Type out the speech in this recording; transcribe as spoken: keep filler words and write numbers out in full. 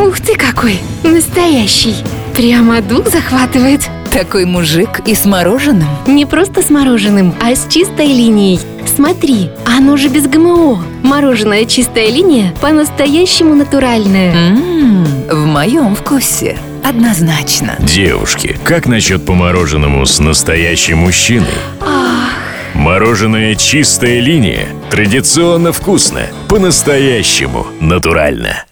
Ух ты какой! Настоящий! Прямо дух захватывает. Такой мужик и с мороженым. Не просто с мороженым, а с чистой линией. Смотри, оно же без ГМО. Мороженое чистая линия по-настоящему натуральное. Ммм, в моем вкусе. Однозначно. Девушки, как насчет по мороженому с настоящим мужчиной? Ах. Мороженое чистая линия. Традиционно вкусно. По-настоящему натурально.